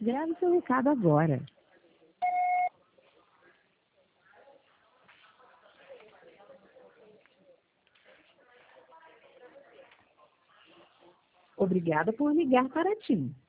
Grave seu recado agora. Obrigada por ligar para TIM.